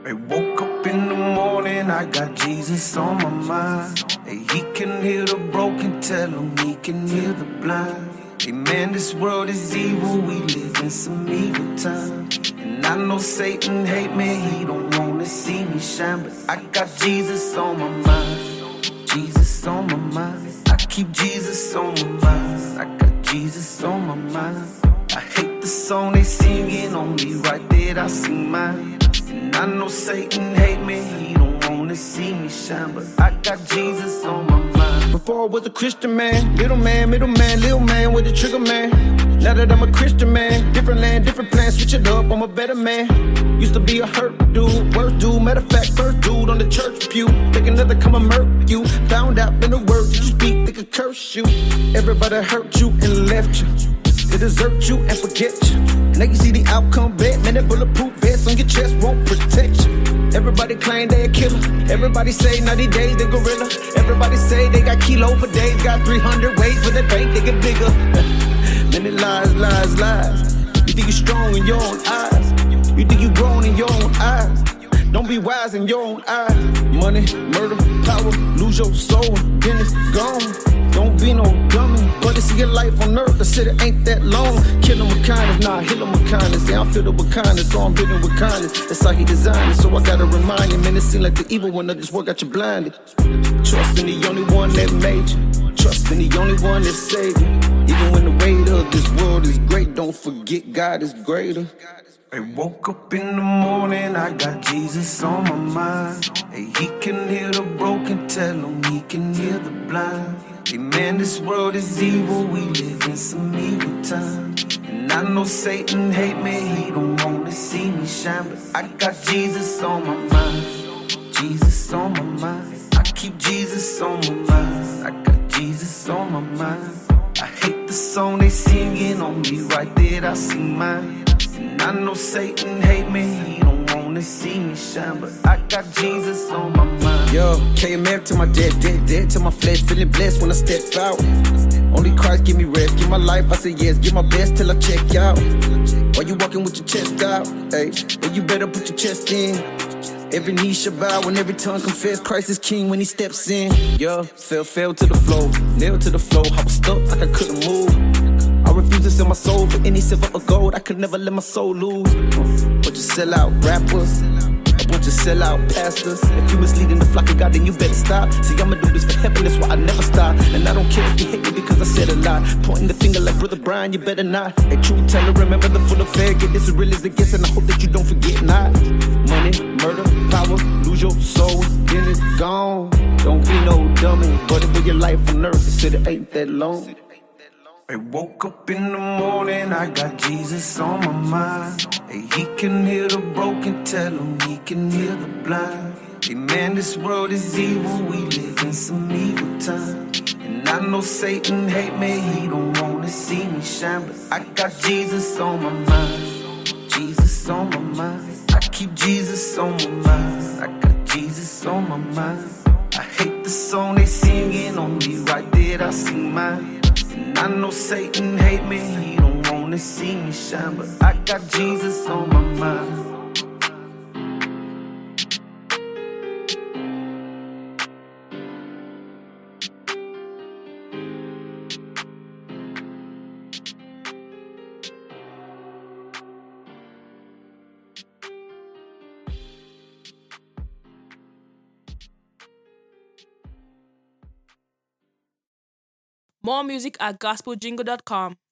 I woke up in the morning, I got Jesus on my mind. Hey, he can heal the broken, tell him he can heal the blind. Hey man, this world is evil, we live in some evil times. And I know Satan hate me, he don't wanna see me shine. But I got Jesus on my mind, Jesus on my mind. I keep Jesus on my mind, I got Jesus on my mind. I hate the song they singing, only right there I sing mine. And I know Satan hate me, he don't wanna see me shine. But I got Jesus on my mind. Before I was a Christian man, little man, middle man, little man with the trigger man. Now that I'm a Christian man, different land, different plan, switch it up, I'm a better man. Used to be a hurt dude, worst dude, matter of fact, first dude on the church pew. Think another come and murk you, found out in the word that you speak, they could curse you. Everybody hurt you and left you, they desert you and forget you. Now you see the outcome bad, man, that bulletproof vest on your chest won't protect you. Everybody claim they a killer, everybody say 90 days they gorilla. Everybody say they got kilo for days, got 300 ways for the bank, they get bigger. Many lies, lies, lies. You think you strong in your own eyes, you think you grown in your own eyes. Don't be wise in your own eyes. Money, murder, power, lose your soul, then it's gone. Don't be no dummy, but see your life on earth, I said it ain't that long. Kill him with kindness, nah, heal him with kindness. Yeah, I'm filled with kindness, so I'm building with kindness. That's how he designed it, so I gotta remind him. Man, it seem like the evil one of this world got you blinded. Trust in the only one that made you, trust in the only one that saved you. Even when the weight of this world is great, don't forget God is greater. I woke up in the morning, I got Jesus on my mind. Hey, he can heal the broken, tell him he can heal the blind. Hey man, this world is evil, we live in some evil times. And I know Satan hate me, he don't wanna see me shine. But I got Jesus on my mind, Jesus on my mind. I keep Jesus on my mind, I got Jesus on my mind. I hate the song they singing, only right there I sing mine. And I know Satan hate me, he don't wanna see me shine. But I got Jesus on my mind. Yo, came married to my dead to my flesh, feeling blessed when I step out. Only Christ give me rest, give my life, I say yes, give my best till I check out. While you walking with your chest out, hey, well you better put your chest in. Every knee shall bow and every tongue confess Christ is king when he steps in. Yeah, fell to the floor, nailed to the floor, I was stuck like I couldn't move. I refuse to sell my soul for any silver or gold, I could never let my soul lose. But you sell out rappers, a bunch of sell-out pastors. If you misleading the flock of God, then you better stop. See, I'ma do this for heaven, that's why I never stop. And I don't care if you hate me because I said a lie. Pointing the finger like Brother Brian, you better not. A true teller, remember the full affair. Get this as real as it gets, and I hope that you don't forget not. Money, murder, power, lose your soul, then it's gone. Don't be no dummy, but it be your life on earth, they said it ain't that long. I woke up in the morning, I got Jesus on my mind. Hey, he can heal the broken, tell him he can heal the blind. Hey man, this world is evil, we live in some evil times. And I know Satan hate me, he don't wanna see me shine. But I got Jesus on my mind, Jesus on my mind. I keep Jesus on my mind, I got Jesus on my mind. I hate the song they singing, only right there I sing mine. And I know Satan hate me, he don't wanna see me shine. But I got Jesus on my mind. More music at gospeljingle.com.